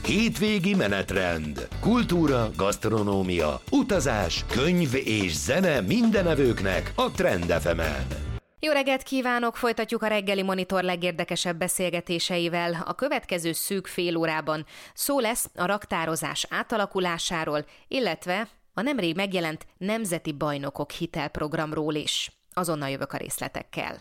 Hétvégi menetrend. Kultúra, gasztronómia, utazás, könyv és zene mindenevőknek a Trend FM-en. Jó reggelt kívánok! Folytatjuk a reggeli monitor legérdekesebb beszélgetéseivel. A következő szűk fél órában szó lesz a raktározás átalakulásáról, illetve a nemrég megjelent Nemzeti Bajnokok hitelprogramról is. Azonnal jövök a részletekkel.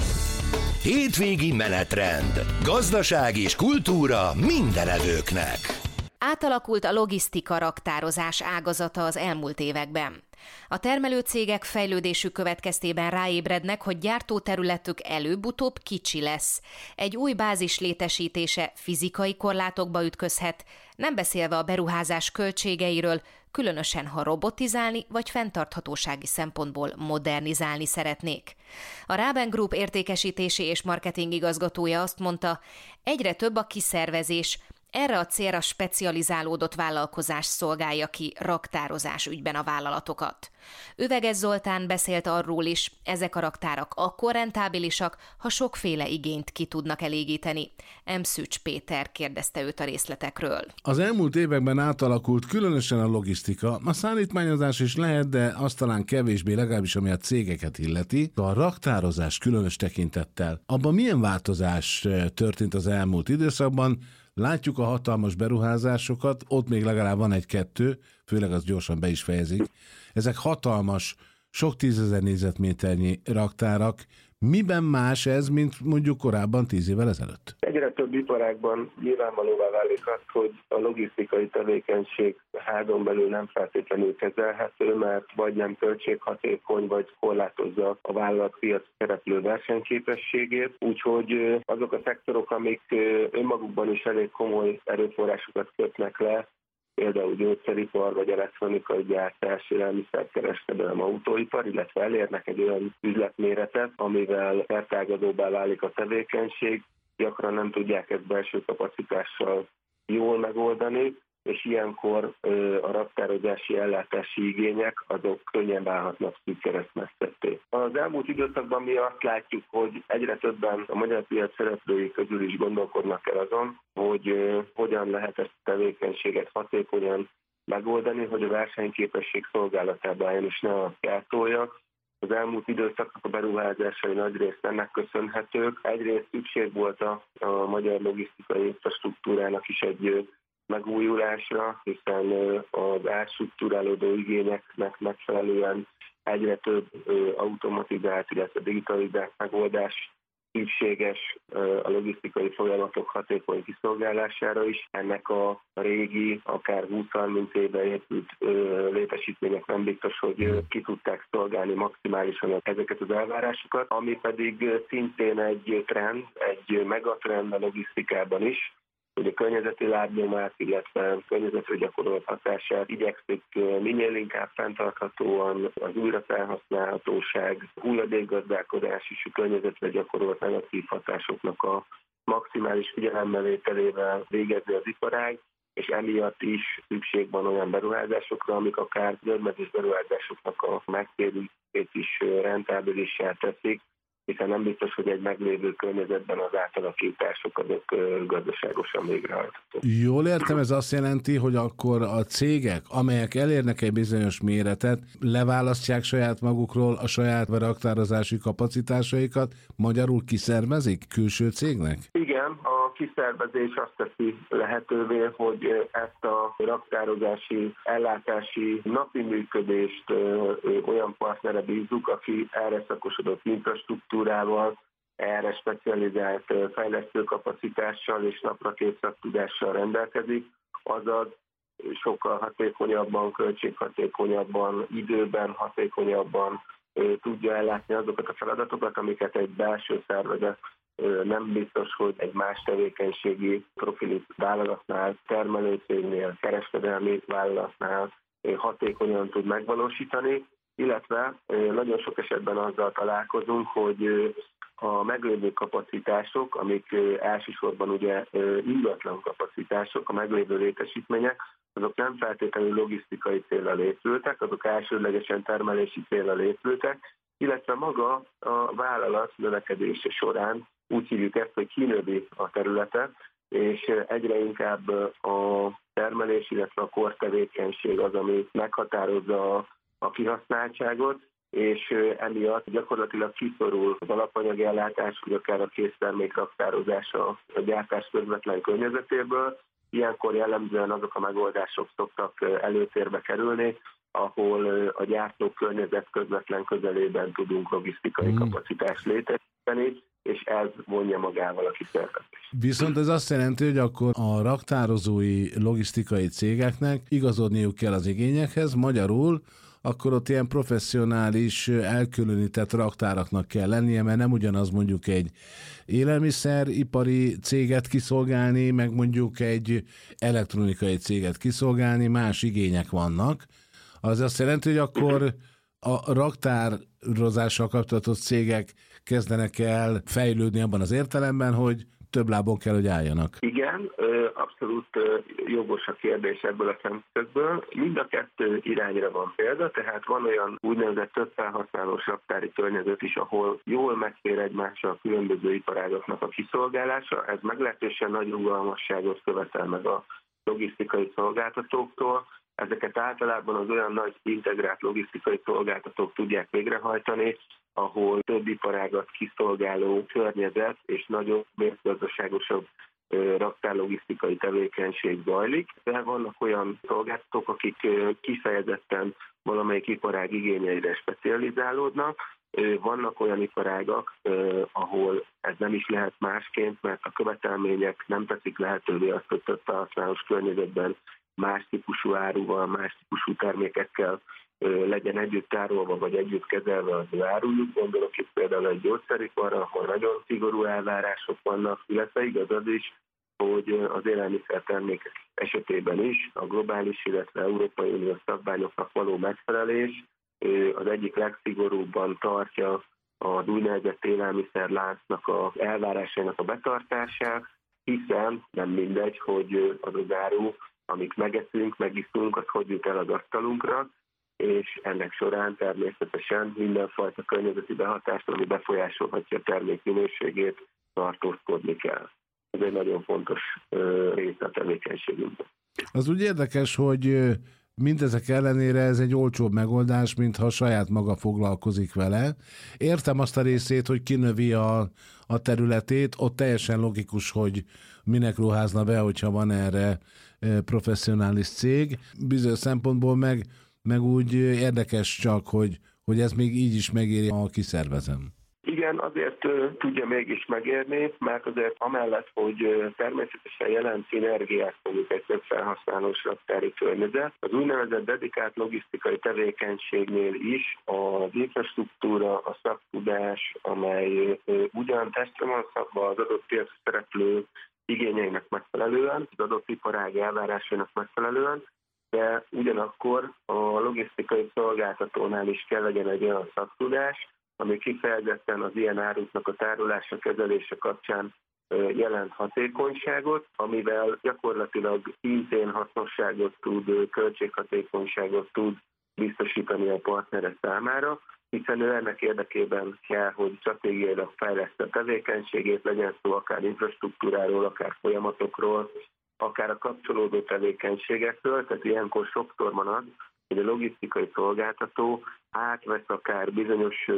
Hétvégi menetrend. Gazdaság és kultúra mindenevőknek. Átalakult a logisztika raktározás ágazata az elmúlt években. A termelőcégek fejlődésük következtében ráébrednek, hogy gyártóterületük előbb-utóbb kicsi lesz. Egy új bázis létesítése fizikai korlátokba ütközhet, nem beszélve a beruházás költségeiről, különösen ha robotizálni vagy fenntarthatósági szempontból modernizálni szeretnék. A Raben Group értékesítési és marketing igazgatója azt mondta, egyre több a kiszervezés, erre a célra specializálódott vállalkozás szolgálja ki raktározás ügyben a vállalatokat. Üveges Zoltán beszélt arról is, ezek a raktárak akkor rentábilisak, ha sokféle igényt ki tudnak elégíteni. Szűcs Péter kérdezte őt a részletekről. Az elmúlt években átalakult különösen a logisztika, a szállítmányozás is lehet, de azt talán kevésbé, legalábbis ami a cégeket illeti. A raktározás különös tekintettel. Abban milyen változás történt az elmúlt időszakban? Látjuk a hatalmas beruházásokat, ott még legalább van egy-kettő, főleg az gyorsan be is fejezik. Ezek hatalmas, sok 10 000 négyzetméternyi raktárak. Miben más ez, mint mondjuk korábban 10 évvel ezelőtt? Egyre több iparágban nyilvánvalóvá válik az, hogy a logisztikai tevékenység házon belül nem feltétlenül kezelhető, mert vagy nem költséghatékony, vagy korlátozza a vállalatpiac szereplő versenyképességét. Úgyhogy azok a szektorok, amik önmagukban is elég komoly erőforrásokat kötnek le, például gyógyszeripar vagy elektronikai gyártás, élelmiszerkereskedelem, autóipar, illetve elérnek egy olyan üzletméretet, amivel szertágazóbbá válik a tevékenység, gyakran nem tudják ezt belső kapacitással jól megoldani, és ilyenkor a raktározási ellátási igények azok könnyen válhatnak szűk keresztmetszetté. Az elmúlt időszakban mi azt látjuk, hogy egyre többen a magyar piac szereplői közül is gondolkodnak el azon, hogy hogyan lehet ezt a tevékenységet hatékonyan megoldani, hogy a versenyképesség szolgálatába álljon és ne a gyártója. Az elmúlt időszaknak a beruházásai nagyrészt ennek köszönhetők. Egyrészt szükség volt a magyar logisztikai infrastruktúrának is egy megújulásra, hiszen az átstruktúrálódó igényeknek megfelelően egyre több automatizált, illetve digitalizált megoldás szükséges a logisztikai folyamatok hatékony kiszolgálására is. Ennek a régi, akár 20-30 éve épült létesítmények nem biztos, hogy ki tudták szolgálni maximálisan ezeket az elvárásokat, ami pedig szintén egy trend, egy megatrend a logisztikában is, hogy a környezeti lábnyomát, illetve környezetre gyakorolt hatását igyekszik minél inkább fenntarthatóan, az újrafelhasználhatóság, hulladékgazdálkodás és a környezetre gyakorolt negatív hatásoknak a maximális figyelembevételével végezni az iparág, és emiatt is szükség van olyan beruházásokra, amik akár döbbenetes beruházásoknak a megtérülését is rentábilissá teszik, hiszen nem biztos, hogy egy meglévő környezetben az átalakítások azok gazdaságosan végrehajthatók. Jól értem, ez azt jelenti, hogy akkor a cégek, amelyek elérnek egy bizonyos méretet, leválasztják saját magukról a saját raktározási kapacitásaikat, magyarul kiszervezik külső cégnek? Igen, a kiszervezés azt teszi lehetővé, hogy ezt a raktározási, ellátási napi működést olyan partnere bízzuk, aki erre szakosodott infrastruktúrával, erre specializált fejlesztőkapacitással és naprakész szaktudással rendelkezik, azaz sokkal hatékonyabban, költséghatékonyabban, időben hatékonyabban tudja ellátni azokat a feladatokat, amiket egy belső szervezet nem biztos, hogy egy más tevékenységi profilit vállalatnál, termelőcégnél, kereskedelmi vállalatnál hatékonyan tud megvalósítani, illetve nagyon sok esetben azzal találkozunk, hogy a meglévő kapacitások, amik elsősorban ugye ingatlan kapacitások, a meglévő létesítmények, azok nem feltétlenül logisztikai céllal épültek, azok elsődlegesen termelési céllal épültek, illetve maga a vállalat növekedése során úgy hívjuk ezt, hogy kinövi a területet, és egyre inkább a termelés, illetve a kortevékenység az, ami meghatározza a kihasználtságot, és emiatt gyakorlatilag kiszorul az alapanyagi ellátás, vagy akár a késztermék raktározása a gyártás közvetlen környezetéből. Ilyenkor jellemzően azok a megoldások szoktak előtérbe kerülni, ahol a gyártó környezet közvetlen közelében tudunk logisztikai kapacitást létesíteni, és ez vonja magával a kiszervezést. Viszont ez azt jelenti, hogy akkor a raktározói logisztikai cégeknek igazodniuk kell az igényekhez, magyarul akkor ott ilyen professzionális, elkülönített raktáraknak kell lennie, mert nem ugyanaz mondjuk egy élelmiszeripari céget kiszolgálni, meg mondjuk egy elektronikai céget kiszolgálni, más igények vannak. Az azt jelenti, hogy akkor a raktározással kapcsolatos cégek kezdenek el fejlődni abban az értelemben, hogy több lábon kell, hogy álljanak. Igen, abszolút jogos a kérdés ebből a szemszögből. Mind a kettő irányra van példa, tehát van olyan úgynevezett több felhasználós raktári környezet is, ahol jól megfér egymással a különböző iparágaknak a kiszolgálása. Ez meglehetősen nagy rugalmasságot követel meg a logisztikai szolgáltatóktól. Ezeket általában az olyan nagy integrált logisztikai szolgáltatók tudják végrehajtani, ahol több iparágat kiszolgáló környezet és nagyobb, mérgazdaságosabb raktárlogisztikai tevékenység zajlik. De vannak olyan szolgáltatók, akik kifejezetten valamelyik iparág igényeire specializálódnak. Vannak olyan iparágak, ahol ez nem is lehet másként, mert a követelmények nem teszik lehetővé azt, hogy több felhasználós környezetben más típusú áruval, más típusú termékekkel legyen együtt tárolva, vagy együtt kezelve az ő árujuk. Gondolok itt például egy gyógyszeriparra, ahol nagyon szigorú elvárások vannak, illetve igaz az is, hogy az élelmiszertermékek esetében is a globális, illetve Európai Uniós szabványoknak való megfelelés az egyik legszigorúbban tartja az úgynevezett élelmiszerláncnak az elvárásainak a betartását, hiszen nem mindegy, hogy az az áru, amit megeszünk, megiszunk, az hogy jut el az asztalunkra, és ennek során természetesen mindenfajta környezeti behatást, ami befolyásolhatja a termék minőségét, tartózkodni kell. Ez egy nagyon fontos része a tevékenységünkben. Az úgy érdekes, hogy mindezek ellenére ez egy olcsóbb megoldás, mintha saját maga foglalkozik vele. Értem azt a részét, hogy kinövi a területét, ott teljesen logikus, hogy minek ruházna be, hogyha van erre professzionális cég. Bizonyos szempontból meg úgy érdekes csak, hogy ez még így is megéri, ha kiszervezem. Igen, azért tudja mégis megérni, mert azért amellett, hogy természetesen jelent szinergiát mondjuk egy több felhasználós raktári környezet, az úgynevezett dedikált logisztikai tevékenységnél is az infrastruktúra, a szaktudás, amely ugyan testre van szabva az adott piaci szereplő igényeinek megfelelően, az adott iparág elvárásainak megfelelően, de ugyanakkor a logisztikai szolgáltatónál is kell legyen egy olyan szaktudás, ami kifejezetten az ilyen áruknak a tárolása, kezelése kapcsán jelent hatékonyságot, amivel gyakorlatilag szintén hasznosságot tud, költséghatékonyságot tud biztosítani a partnere számára, hiszen ő ennek érdekében kell, hogy stratégiailag fejleszte a tevékenységét, legyen szó akár infrastruktúráról, akár folyamatokról, akár a kapcsolódó tevékenységekről, tehát ilyenkor sokszor van az, hogy a logisztikai szolgáltató átvesz akár bizonyos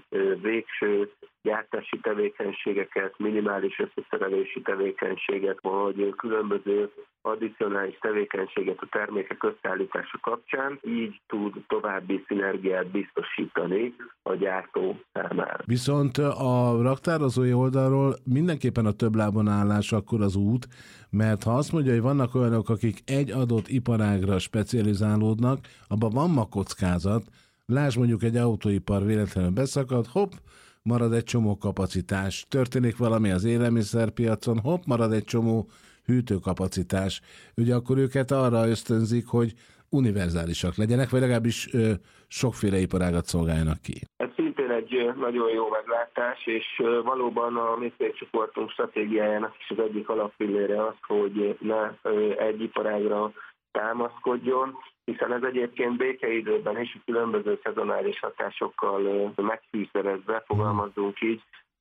végső gyártási tevékenységeket, minimális összeszerelési tevékenységet, vagy különböző addicionális tevékenységet a termékek összeállítása kapcsán, így tud további szinergiát biztosítani a gyártó számára. Viszont a raktározói oldalról mindenképpen a több lábon állás akkor az út, mert ha azt mondja, hogy vannak olyanok, akik egy adott iparágra specializálódnak, abban van ma kockázat. Lásd, mondjuk egy autóipar véletlenül beszakad, hopp, marad egy csomó kapacitás. Történik valami az élelmiszerpiacon, hopp, marad egy csomó hűtőkapacitás. Ugye akkor őket arra ösztönzik, hogy univerzálisak legyenek, vagy legalábbis sokféle iparágat szolgáljanak ki. Ez szintén egy nagyon jó meglátás, és valóban a mi cégcsoportunk stratégiájának is az egyik alappillére az, hogy ne egy iparágra támaszkodjon, hiszen ez egyébként békeidőben és különböző szezonális hatásokkal megfűszerezve, fogalmazzunk így,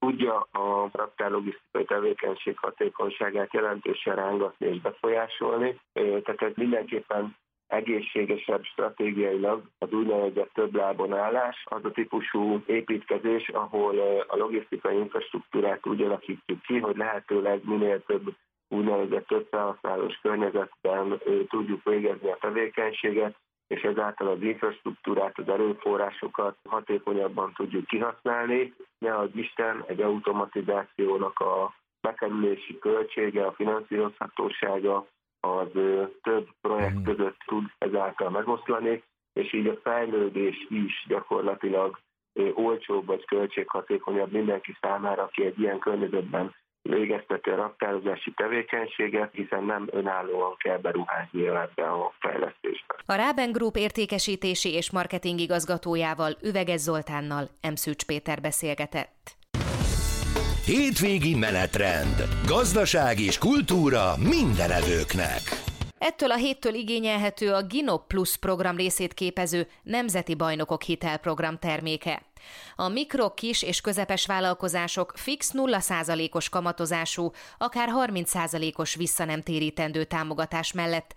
tudja a raktárlogisztikai tevékenység hatékonyságát jelentősen rángatni és befolyásolni. Tehát ez mindenképpen egészségesebb stratégiailag az úgynevezett több lábon állás, az a típusú építkezés, ahol a logisztikai infrastruktúrát úgy alakítjuk ki, hogy lehetőleg minél több úgynevezett többfelhasználós környezetben tudjuk végezni a tevékenységet, és ezáltal az infrastruktúrát, az erőforrásokat hatékonyabban tudjuk kihasználni. Ne az Isten, egy automatizációnak a bekerülési költsége, a finanszírozhatósága az több projekt között tud ezáltal megoszlani, és így a fejlődés is gyakorlatilag olcsóbb vagy költséghatékonyabb mindenki számára, aki egy ilyen környezetben végezteti a raktározási tevékenységet, hiszen nem önállóan kell beruházni ebbe a fejlesztésbe. A Raben Group értékesítési és marketing igazgatójával, Üveges Zoltánnal Szűcs Péter beszélgetett. Hétvégi menetrend. Gazdaság és kultúra mindenevőknek. Ettől a héttől igényelhető a GINOP Plus program részét képező Nemzeti Bajnokok Hitelprogram terméke. A mikro, kis és közepes vállalkozások fix 0%-os kamatozású, akár 30%-os visszanemtérítendő támogatás mellett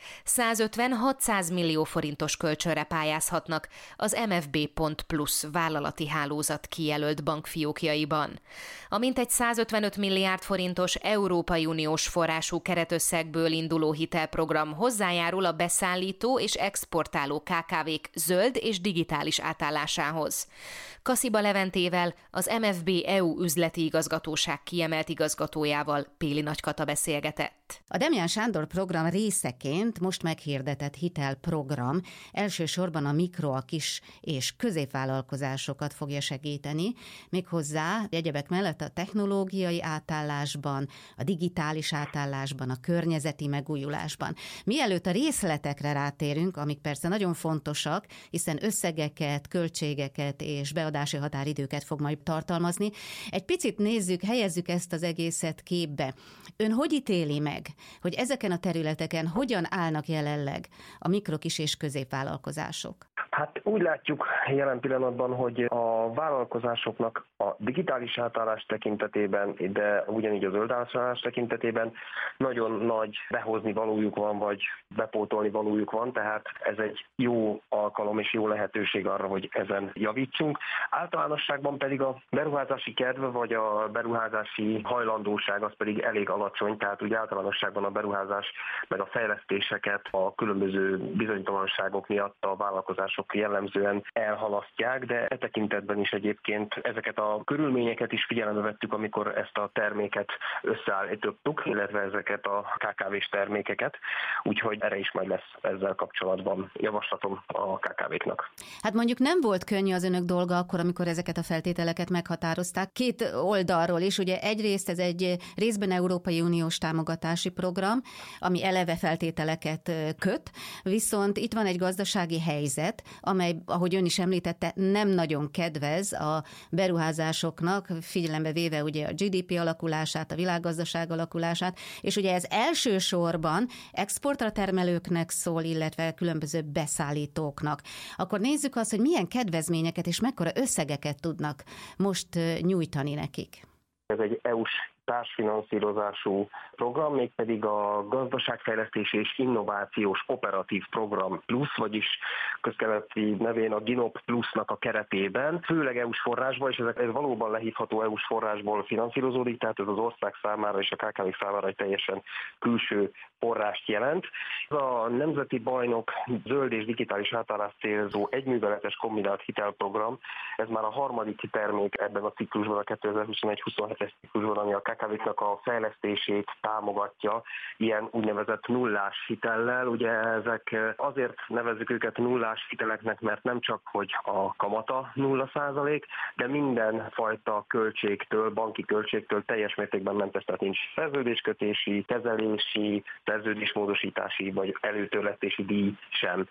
150-600 millió forintos kölcsönre pályázhatnak az MFB.Plus vállalati hálózat kijelölt bankfiókjaiban. A mintegy 155 milliárd forintos Európai Uniós forrású keretösszegből induló hitelprogram hozzájárul a beszállító és exportáló KKV-k zöld és digitális átállásához. Kasziba Leventével, az MFB EU üzleti igazgatóság kiemelt igazgatójával Péli Nagykata beszélgetett. A Demján Sándor program részeként most meghirdetett hitelprogram elsősorban a mikro, a kis és középvállalkozásokat fogja segíteni, méghozzá egyebek mellett a technológiai átállásban, a digitális átállásban, a környezeti megújulásban. Mielőtt a részletekre rátérünk, amik persze nagyon fontosak, hiszen összegeket, költségeket és beadási határidőket fog majd tartalmazni, egy picit nézzük, helyezzük ezt az egészet képbe. Ön hogy ítéli meg, hogy ezeken a területeken hogyan állnak jelenleg a mikro, kis és középvállalkozások? Hát úgy látjuk jelen pillanatban, hogy a vállalkozásoknak a digitális átállás tekintetében, de ugyanígy a zöld átállás tekintetében nagyon nagy behozni valójuk van, vagy bepótolni valójuk van, tehát ez egy jó alkalom és jó lehetőség arra, hogy ezen javítsunk. Általánosságban pedig a beruházási kedv, vagy a beruházási hajlandóság az pedig elég alacsony, tehát úgy általánosságban a beruházás meg a fejlesztéseket a különböző bizonytalanságok miatt a vállalkozások jellemzően elhalasztják, de e tekintetben is egyébként ezeket a körülményeket is figyelembe vettük, amikor ezt a terméket összeállítottuk, illetve ezeket a KKV-s termékeket, úgyhogy erre is majd lesz ezzel kapcsolatban javaslatom a KKV-knak. Hát mondjuk nem volt könnyű az önök dolga akkor, amikor ezeket a feltételeket meghatározták. Két oldalról is, ugye egyrészt ez egy részben Európai Uniós támogatási program, ami eleve feltételeket köt, viszont itt van egy gazdasági helyzet, amely, ahogy ön is említette, nem nagyon kedvez a beruházásoknak, figyelembe véve ugye a GDP alakulását, a világgazdaság alakulását, és ugye ez elsősorban exportra termelőknek szól, illetve különböző beszállítóknak. Akkor nézzük azt, hogy milyen kedvezményeket és mekkora összegeket tudnak most nyújtani nekik. Ez egy EU-s társfinanszírozású program, mégpedig a Gazdaságfejlesztési és Innovációs Operatív Program Plus, vagyis közkeleti nevén a GINOP Plusnak a keretében, főleg EU-s forrásból, és ez valóban lehívható EU-s forrásból finanszírozódik, tehát ez az ország számára és a KKV számára egy teljesen külső forrást jelent. Ez a Nemzeti Bajnok zöld és digitális átállás célzó egyműveletes kombinált hitelprogram, ez már a harmadik termék ebben a ciklusban, a 2021-27-es ciklusban, ami a KKV-knak a fejlesztését támogatja ilyen úgynevezett nullás hitellel. Ugye ezek azért nevezzük őket nullás hiteleknek, mert nem csak, hogy a kamata 0%, de mindenfajta költségtől, banki költségtől teljes mértékben mentes, tehát nincs szerződéskötési, kezelési, szerződésmódosítási vagy előtörlesztési díj sem.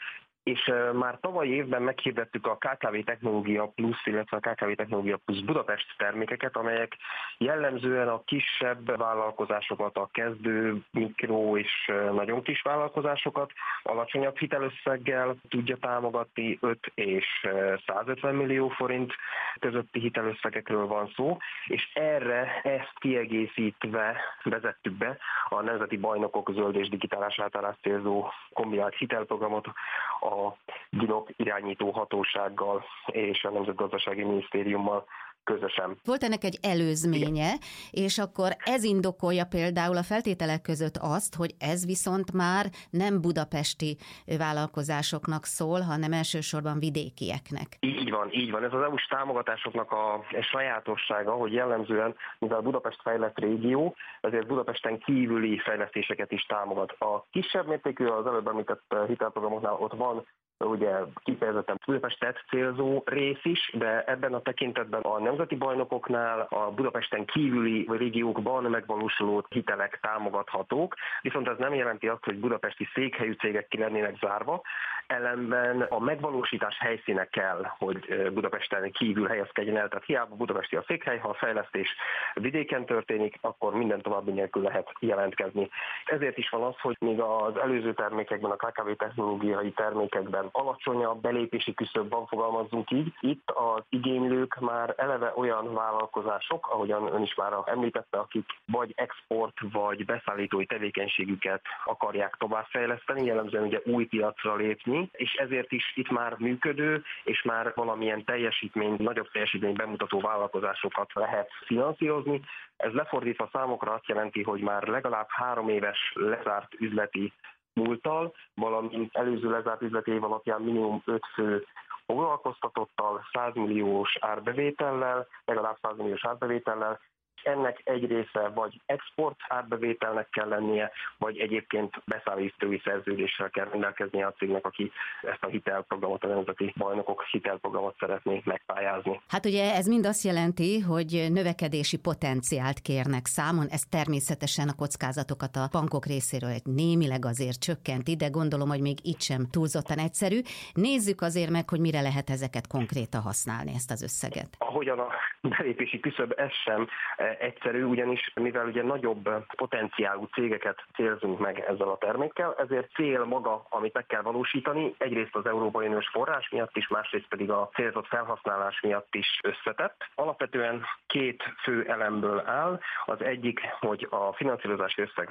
és már tavalyi évben meghirdettük a KKV Technológia Plus, illetve a KKV Technológia Plus Budapest termékeket, amelyek jellemzően a kisebb vállalkozásokat, a kezdő, mikro és nagyon kis vállalkozásokat alacsonyabb hitelösszeggel tudja támogatni, 5 és 150 millió forint közötti hitelösszegekről van szó, és ezt kiegészítve vezettük be a Nemzeti Bajnokok zöld és digitális átállást célzó kombinált hitelprogramot a GINOP irányító hatósággal és a Nemzetgazdasági Minisztériummal közösen. Volt ennek egy előzménye, és akkor ez indokolja például a feltételek között azt, hogy ez viszont már nem budapesti vállalkozásoknak szól, hanem elsősorban vidékieknek. Így van. Ez az EU-s támogatásoknak a sajátossága, hogy jellemzően, mivel Budapest fejlett régió, ezért Budapesten kívüli fejlesztéseket is támogat. A kisebb mértékű, az előbb említett hitelprogramoknál ott van ugye kifejezetten Budapestet célzó rész is, de ebben a tekintetben a nemzeti bajnokoknál a Budapesten kívüli régiókban megvalósuló hitelek támogathatók, viszont ez nem jelenti azt, hogy budapesti székhelyű cégek ki lennének zárva, ellenben a megvalósítás helyszíne kell, hogy Budapesten kívül helyezkedjen el, tehát hiába budapesti a székhely, ha a fejlesztés vidéken történik, akkor minden további nélkül lehet jelentkezni. Ezért is van az, hogy még az előző termékekben, a KKV technológiai termékekben alacsonyabb belépési küszöb van, fogalmazzunk így. Itt az igénylők már eleve olyan vállalkozások, ahogyan ön is már említette, akik vagy export, vagy beszállítói tevékenységüket akarják továbbfejleszteni, jellemzően ugye új piacra lépni, és ezért is itt már működő, és már valamilyen nagyobb teljesítmény bemutató vállalkozásokat lehet finanszírozni. Ez lefordítva számokra azt jelenti, hogy már legalább 3 éves lezárt üzleti múlttal, valamint előző lezárt üzleti év alapján minimum 5 fő foglalkoztatottal, 100 milliós árbevétellel, legalább 100 milliós árbevétellel, ennek egy része vagy export árbevételnek kell lennie, vagy egyébként beszállítói szerződéssel kell rendelkeznie a cégnek, aki ezt a hitelprogramot, a Nemzeti Bajnokok hitelprogramot szeretné megpályázni. Hát ugye ez mind azt jelenti, hogy növekedési potenciált kérnek számon, ez természetesen a kockázatokat a bankok részéről egy némileg azért csökkenti, de gondolom, hogy még itt sem túlzottan egyszerű. Nézzük azért meg, hogy mire lehet ezeket konkrétan használni, ezt az összeget. Ahogyan a belépési küszöb, ez sem egyszerű, ugyanis mivel ugye nagyobb potenciálú cégeket célzunk meg ezzel a termékkel, ezért cél maga, amit meg kell valósítani, egyrészt az Európai Uniós forrás miatt is, másrészt pedig a célzott felhasználás miatt is összetett. Alapvetően 2 fő elemből áll. Az egyik, hogy a finanszírozási összeg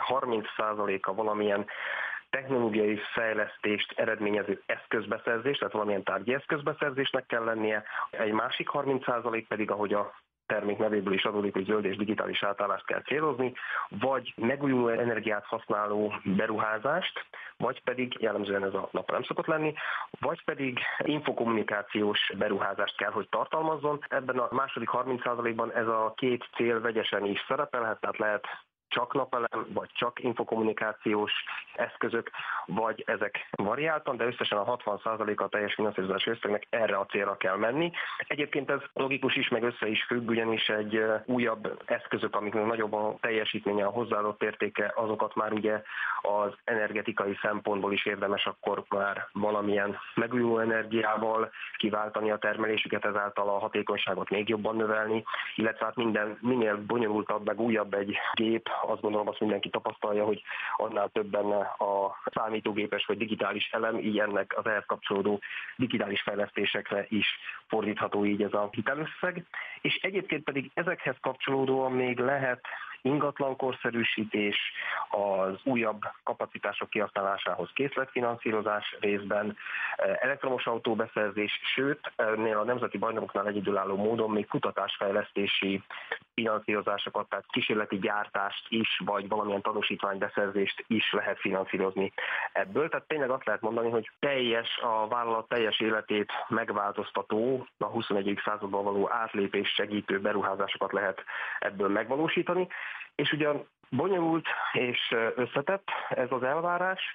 30%-a valamilyen technológiai fejlesztést eredményező eszközbeszerzés, tehát valamilyen tárgyi eszközbeszerzésnek kell lennie. Egy másik 30% pedig, ahogy a termék nevéből is adódik, hogy zöld és digitális átállást kell célozni, vagy megújuló energiát használó beruházást, vagy pedig, jellemzően ez a napra nem szokott lenni, vagy pedig infokommunikációs beruházást kell, hogy tartalmazzon. Ebben a második 30%-ban ez a 2 cél vegyesen is szerepelhet, tehát lehet csak napelem, vagy csak infokommunikációs eszközök, vagy ezek variáltan, de összesen a 60%-a a teljes finanszírozási összegnek erre a célra kell menni. Egyébként ez logikus is, meg össze is függ, ugyanis egy újabb eszközök, amiknek nagyobb a teljesítménye, a hozzáadott értéke, azokat már ugye az energetikai szempontból is érdemes akkor már valamilyen megújuló energiával kiváltani a termelésüket, ezáltal a hatékonyságot még jobban növelni, illetve hát minél bonyolultabb, meg újabb egy gép, azt gondolom, azt mindenki tapasztalja, hogy annál több benne a számítógépes vagy digitális elem, így ennek az ehhez kapcsolódó digitális fejlesztésekre is fordítható így ez a hitelösszeg. És egyébként pedig ezekhez kapcsolódóan még lehet ingatlankorszerűsítés, az újabb kapacitások kihasználásához készletfinanszírozás részben, elektromos autóbeszerzés, sőt, ennél a nemzeti bajnokoknál egyedülálló módon még kutatásfejlesztési finanszírozásokat, tehát kísérleti gyártást is, vagy valamilyen tanúsítványbeszerzést is lehet finanszírozni ebből. Tehát tényleg azt lehet mondani, hogy a vállalat teljes életét megváltoztató, a 21. században való átlépést segítő beruházásokat lehet ebből megvalósítani. És ugyan bonyolult és összetett ez az elvárás,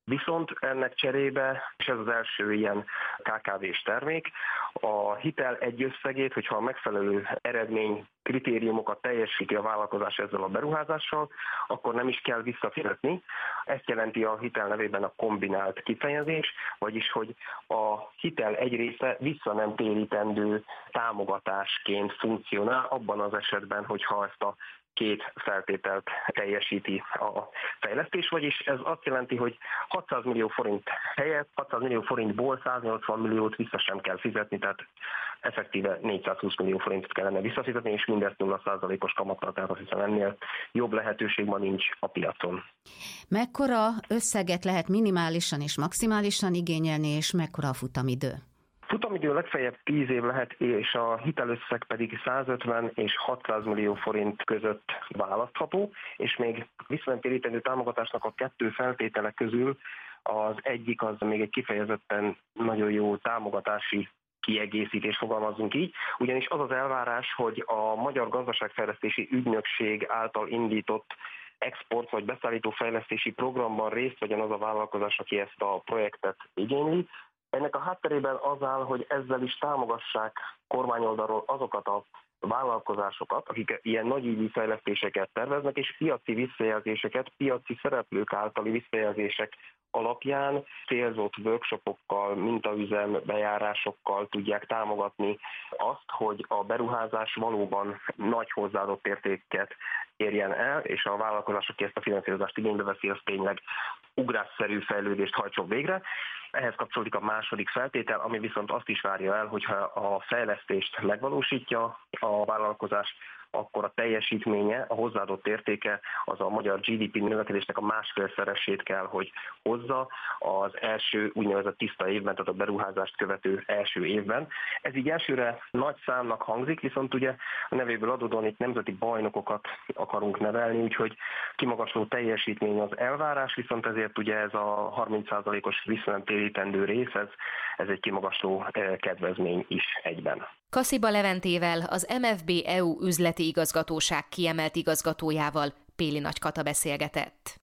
Viszont ennek cserébe, és ez az első ilyen KKV-s termék, a hitel egy összegét, hogyha a megfelelő eredmény kritériumokat teljesíti a vállalkozás ezzel a beruházással, akkor nem is kell visszafizetni. Ezt jelenti a hitel nevében a kombinált kifejezés, vagyis hogy a hitel egy része vissza nem térítendő támogatásként funkcionál abban az esetben, hogyha ezt a két feltételt teljesíti a fejlesztés, vagyis ez azt jelenti, hogy 600 millió forint helyett 600 millió forintból 180 milliót vissza sem kell fizetni, tehát effektíve 420 millió forintot kellene visszafizetni, és mindezt 0%-os kamattal, tehát azt hiszem ennél jobb lehetőség ma nincs a piacon. Mekkora összeget lehet minimálisan és maximálisan igényelni, és mekkora a futamidő? Futamidő legfeljebb 10 év lehet, és a hitelösszeg pedig 150 és 600 millió forint között választható, és még visszanemtérítendő támogatásnak a 2 feltétele közül az egyik az még egy kifejezetten nagyon jó támogatási kiegészítés, fogalmazunk így, ugyanis az az elvárás, hogy a Magyar Gazdaságfejlesztési Ügynökség által indított export vagy beszállító fejlesztési programban részt vegyen az a vállalkozás, aki ezt a projektet igényli. Ennek a hátterében az áll, hogy ezzel is támogassák kormányoldalról azokat a vállalkozásokat, akik ilyen nagyívű fejlesztéseket terveznek, és piaci visszajelzéseket, piaci szereplők általi visszajelzések alapján célzott workshopokkal, mintaüzem bejárásokkal tudják támogatni azt, hogy a beruházás valóban nagy hozzáadott értéket érjen el, és a vállalkozás, aki ezt a finanszírozást igénybe veszi, az tényleg ugrásszerű fejlődést hajtson végre. Ehhez kapcsolódik a második feltétel, ami viszont azt is várja el, hogyha a fejlesztést megvalósítja a vállalkozás, akkor a teljesítménye, a hozzáadott értéke az a magyar GDP növekedésnek a 1,5-szeresét kell, hogy hozza az első úgynevezett tiszta évben, tehát a beruházást követő első évben. Ez így elsőre nagy számnak hangzik, viszont ugye a nevéből adódóan itt nemzeti bajnokokat akarunk nevelni, úgyhogy kimagasló teljesítmény az elvárás, viszont ezért ugye ez a 30%-os visszanemtérítendő rész, ez egy kimagasló kedvezmény is egyben. Kasziba Leventével, az MFB EU üzleti igazgatóság kiemelt igazgatójával Péli Nagy Kata beszélgetett.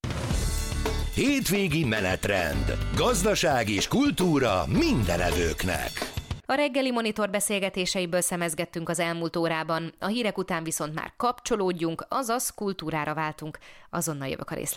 Hétvégi menetrend. Gazdaság és kultúra mindenevőknek. A reggeli monitor beszélgetéseiből szemezgettünk az elmúlt órában, a hírek után viszont már kapcsolódjunk, azaz kultúrára váltunk. Azonnal jövök a részletekkel.